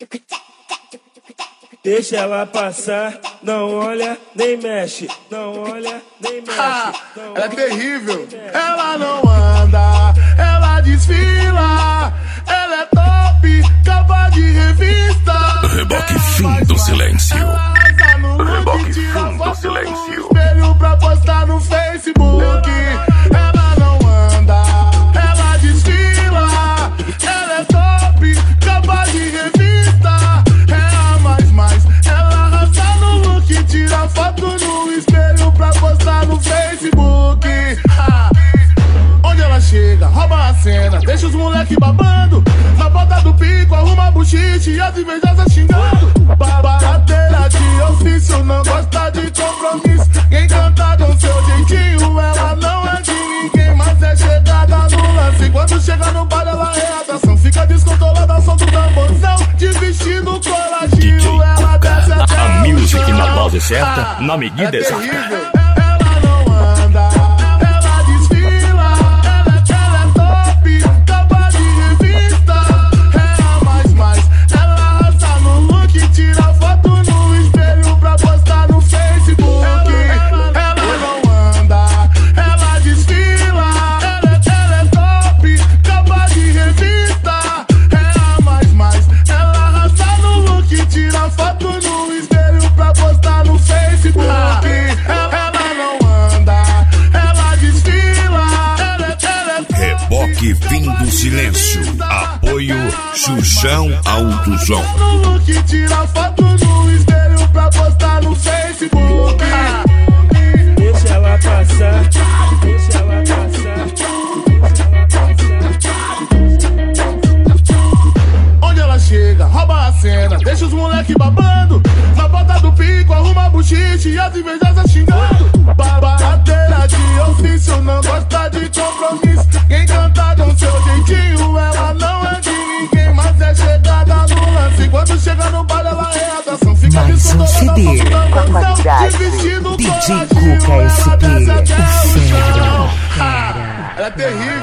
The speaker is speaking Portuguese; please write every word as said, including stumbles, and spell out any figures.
Deixa ela passar, não olha nem mexe, não olha nem mexe. Ah, não ela é terrível. Ela não anda, ela desfila, ela é top, capa de revista. Reboque fim do silêncio. Reboque fim do silêncio. Espelho pra postar no Facebook. Ela não anda, ela desfila, ela é top, capa de revista. Tira foto no espelho pra postar no Facebook. Ah, onde ela chega, rouba a cena, deixa os moleque babando. Na ponta do pico, arruma buchiche e as invejosas xingando. Babadeira de ofício, não gosta de compromisso. Quem canta com seu jeitinho, ela não é de ninguém, mas é chegada no lance. Quando chega no bar, ela é atração. Fica descontrolada ao som do tamborzão. De vestido coladinho, ela desce até a music na dose certa, na medida é exata. Ela não anda, ela desfila, ela, ela é top, capa de revista. É a mais mais, ela arrasa no look, tira foto no espelho pra postar no Facebook. Ela não anda, ela desfila, ela, ela é top, capa de revista. É a mais mais, ela arrasa no look, tira foto no espelho pra postar no Facebook. Ela não anda, ela desfila, ela, ela é Reboque fim do silêncio. Apoio Xuxão Autosom. no look, tira foto no espelho pra postar no Facebook. Deixa ela passar, deixa ela passar, deixa ela passar. Onde ela chega, rouba a cena, deixa os moleque babando. Na ponta do pico, arruma buchiche e as invejosas xingando. Babadeira de ofício, não gosta de compromisso. Quem canta com seu jeitinho, ela não é de ninguém, mas é chegada no lance. Quando chega no bar, ela é atração. Fica Mais um C D com a qualidade D J Cuca S P, o fera. Ela é terrível.